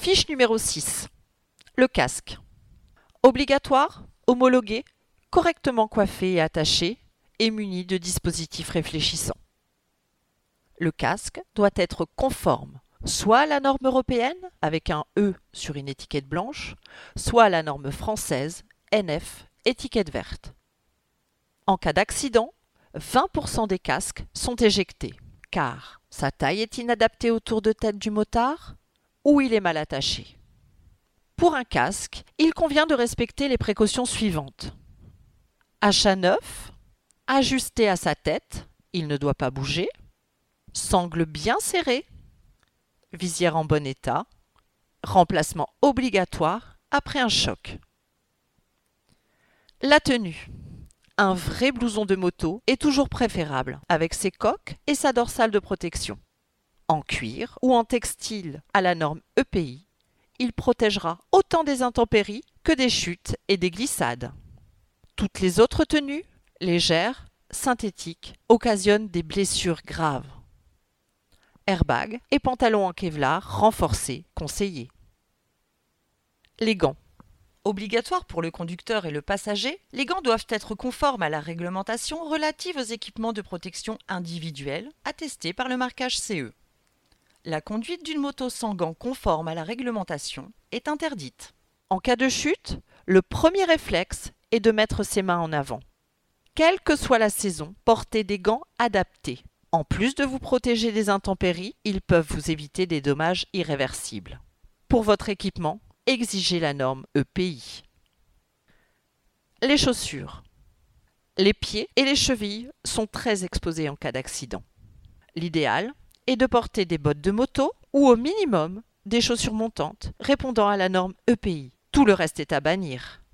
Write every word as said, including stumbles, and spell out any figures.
Fiche numéro six. Le casque. Obligatoire, homologué, correctement coiffé et attaché et muni de dispositifs réfléchissants. Le casque doit être conforme, soit à la norme européenne, avec un E sur une étiquette blanche, soit à la norme française, N F, étiquette verte. En cas d'accident, vingt pour cent des casques sont éjectés, car sa taille est inadaptée au tour de tête du motard ou il est mal attaché. Pour un casque, il convient de respecter les précautions suivantes. Achat neuf, ajusté à sa tête, il ne doit pas bouger. Sangle bien serré, visière en bon état, remplacement obligatoire après un choc. La tenue. Un vrai blouson de moto est toujours préférable, avec ses coques et sa dorsale de protection. En cuir ou en textile à la norme E P I, il protégera autant des intempéries que des chutes et des glissades. Toutes les autres tenues, légères, synthétiques, occasionnent des blessures graves. Airbag et pantalon en Kevlar renforcés conseillés. Les gants. Obligatoires pour le conducteur et le passager, les gants doivent être conformes à la réglementation relative aux équipements de protection individuelle attestés par le marquage C E. La conduite d'une moto sans gants conformes à la réglementation est interdite. En cas de chute, le premier réflexe est de mettre ses mains en avant. Quelle que soit la saison, portez des gants adaptés. En plus de vous protéger des intempéries, ils peuvent vous éviter des dommages irréversibles. Pour votre équipement, exigez la norme E P I. Les chaussures. Les pieds et les chevilles sont très exposés en cas d'accident. L'idéal est de porter des bottes de moto ou au minimum des chaussures montantes répondant à la norme E P I. Tout le reste est à bannir.